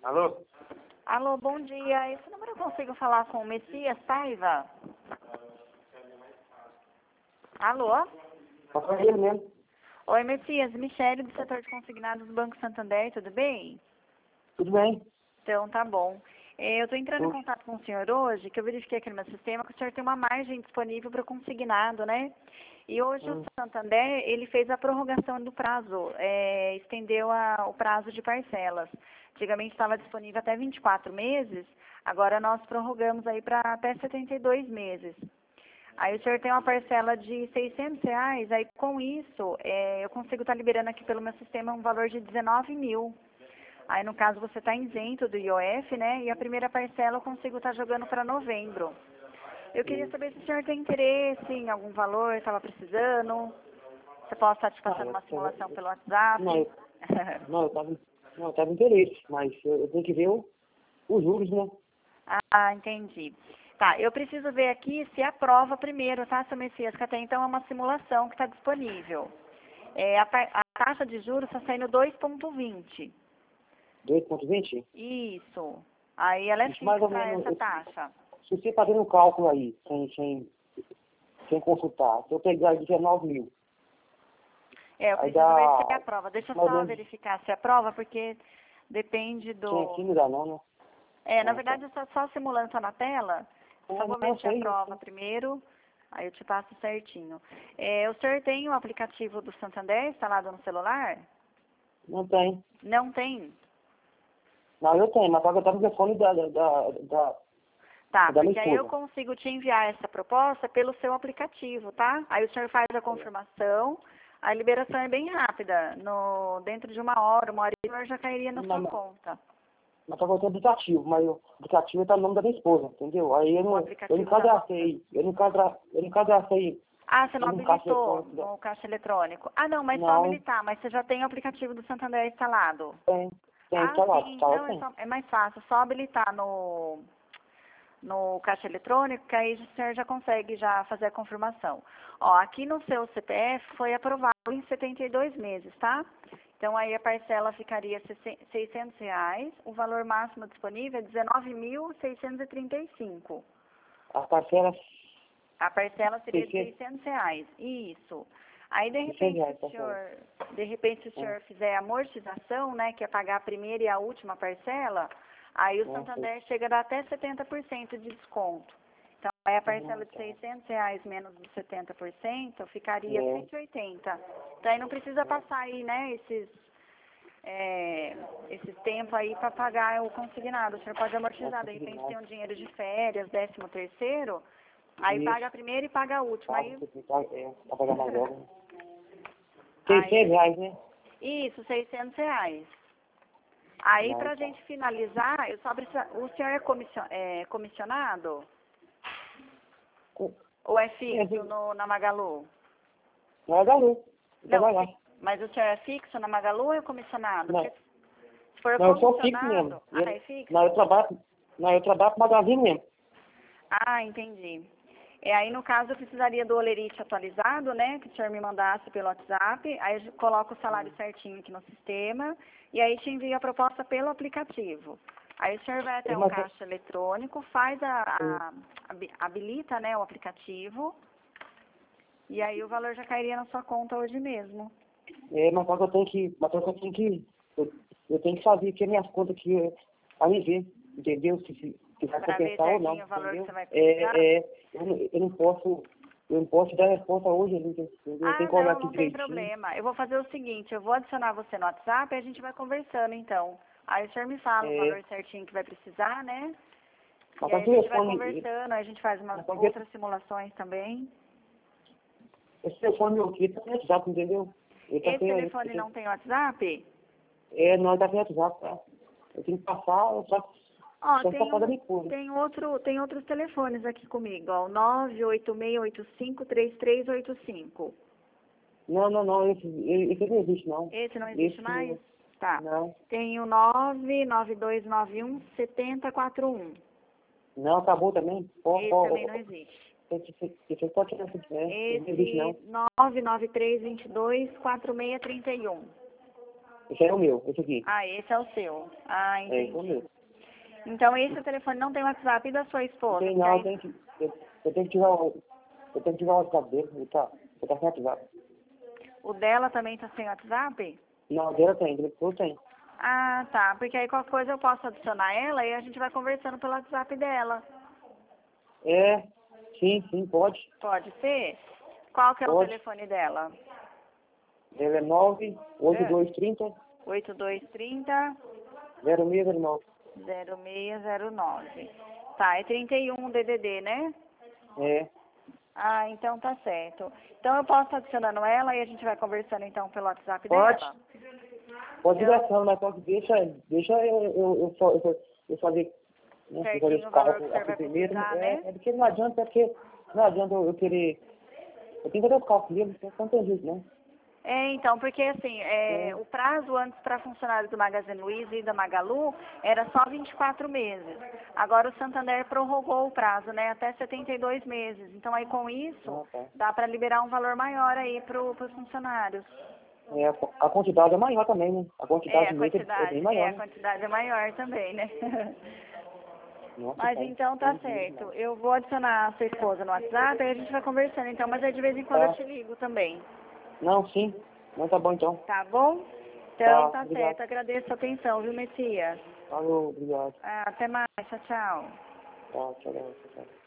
Alô? Alô, bom dia. Esse número eu consigo falar com o Messias Paiva? Alô? Só ele mesmo. Oi, Messias. Michele, do setor de consignados do Banco Santander, tudo bem? Tudo bem? Então, tá bom. Eu estou entrando em contato com o senhor hoje, que eu verifiquei aqui no meu sistema que o senhor tem uma margem disponível para o consignado, né? E hoje o Santander, ele fez a prorrogação do prazo, estendeu o prazo de parcelas. Antigamente estava disponível até 24 meses, agora nós prorrogamos aí para até 72 meses. Aí o senhor tem uma parcela de R$ 600, aí com isso eu consigo estar liberando aqui pelo meu sistema um valor de 19 mil. Aí no caso você está isento do IOF, né? E a primeira parcela eu consigo estar jogando para novembro. Eu queria saber se o senhor tem interesse em algum valor, estava precisando. Você pode estar te passando uma simulação pelo WhatsApp. Eu tava interesse, mas eu tenho que ver os juros, né? Ah, entendi. Tá, eu preciso ver aqui se aprova primeiro, tá, seu Messias? Que até então é uma simulação que está disponível. A taxa de juros está saindo 2,20. 2,20? Isso. Aí ela é Isso mais ou fixa, menos. essa taxa. Se você fazendo um cálculo aí, sem consultar, se eu pegar 19 mil, Eu aí preciso ver dá se aprova. Deixa eu mais ou só menos verificar se aprova, porque depende do... 100 não dá não, né? Na verdade, eu estou só simulando, tá na tela. Só vou ver se aprova primeiro, aí eu te passo certinho. O senhor tem o aplicativo do Santander instalado no celular? Não tem. Não tem? Não, eu tenho, mas só que eu tava no telefone Tá, da minha porque aí eu esposa. consigo te enviar essa proposta pelo seu aplicativo, tá? Aí o senhor faz a confirmação, a liberação é bem rápida. Dentro de uma hora e meia, já cairia na sua conta. Mas só que eu tenho aplicativo, mas o aplicativo tá no nome da minha esposa, entendeu? Aí eu não cadastrei, eu não cadastrei. Ah, você não no caixa habilitou eletrônico. no caixa eletrônico. Ah, não, mas só Não, habilitar, mas você já tem o aplicativo do Santander instalado. tem Ah, tá lá, sim, tá lá, não, tem. é mais fácil, só habilitar no caixa eletrônico, que aí o senhor já consegue já fazer a confirmação. Ó, aqui no seu CPF foi aprovado em 72 meses, tá? Então aí a parcela ficaria R$ 600, o valor máximo disponível é 19.635. As parcelas, A parcela seria de 600. R$ 600. Isso. Aí, de repente, R$ 600, se o senhor fizer amortização, né, que é pagar a primeira e a última parcela, aí o Santander chega a dar até 70% de desconto. Então, aí a parcela de R$ 600 menos os 70% ficaria 180. Então, aí não precisa passar aí, né, esse tempo aí para pagar o consignado. O senhor pode amortizar. De repente, tem um dinheiro de férias, 13º, aí paga a primeira e paga a última. Aí, pra pagar mais logo. R$ 600, né? Isso, R$ 600. Aí, pra gente finalizar, eu só preciso... O senhor é comissionado? Ou é fixo na Magalu? Não é Galu. Não, mas o senhor é fixo na Magalu ou é comissionado? Não. Porque se for Não, eu sou fixo comissionado... mesmo. é fixo? Não, eu trabalho com magazine mesmo. Ah, entendi. Aí, no caso, eu precisaria do olerite atualizado, né? Que o senhor me mandasse pelo WhatsApp. Aí, eu coloco o salário certinho aqui no sistema. E aí, te envio a proposta pelo aplicativo. Aí, o senhor vai até um caixa eletrônico, habilita, né, o aplicativo. E aí, o valor já cairia na sua conta hoje mesmo. Mas só que eu tenho que fazer aqui as minhas contas aqui, pra me ver, entendeu? Se vai compensar ou não, o valor que você vai precisar. Eu não posso dar resposta hoje, entendeu? Eu tenho que olhar aqui não tem direitinho. problema. Eu vou fazer o seguinte, eu vou adicionar você no WhatsApp e a gente vai conversando, então. Aí o senhor me fala o valor certinho que vai precisar, né? Mas E aí a gente vai conversando, aí a gente faz umas outras simulações também. Esse telefone meu aqui tá no WhatsApp, entendeu? Esse telefone não tem WhatsApp? Não, tá no WhatsApp, tá? Eu tenho que passar, tem outros telefones aqui comigo, ó, o 986853385. Não, esse não existe, não. Esse não existe mais? Tá. Não. Tem o 992917041. Não, acabou também. Esse também não existe. Esse pode tirar, Esse não existe, não. 993224631. Esse é o meu, esse aqui. Ah, esse é o seu. Ah, Esse é o entendi. meu. Então esse telefone não tem WhatsApp da sua esposa? Não, eu tenho que, eu tenho que tirar o WhatsApp dele, ele tá sem WhatsApp. O dela também tá sem WhatsApp? Não, o dela tem, eu tenho. Ah, tá. Porque aí qualquer coisa eu posso adicionar ela e a gente vai conversando pelo WhatsApp dela. É, sim, pode. Pode ser? Qual que é o Pode. telefone dela? Ele é 98230 8230 0609. 0609. Tá, é 31 DDD, né? É, Ah, então tá certo. Então eu posso estar adicionando ela e a gente vai conversando então pelo WhatsApp pode. dela? Pode ir gastando, mas só que deixa eu fazer, né, eu fazer Certinho os o valor que cálculos você aqui vai primeiro. precisar, né? É porque não adianta eu querer. Eu tenho que fazer os cálculos mesmo, então não tem jeito, né? É, então, porque assim, o prazo antes para funcionários do Magazine Luiza e da Magalu era só 24 meses. Agora o Santander prorrogou o prazo, né, até 72 meses. Então aí com isso, Tá. dá para liberar um valor maior aí para os funcionários. É, a quantidade é maior também, né? A quantidade A de leite é bem maior, a né? quantidade é maior também, né? Nossa, Mas pai, então tá bem dinheiro, certo. mano. Eu vou adicionar a sua esposa no WhatsApp e a gente vai conversando então, mas aí de vez em quando eu Tá. te ligo também. Não, sim. Não, tá bom então. Tá bom? Tá, Então tá obrigado. certo. Agradeço a atenção, viu, Messias? Falou, obrigado. Até mais. Tchau, tchau. Tá, tchau, tchau.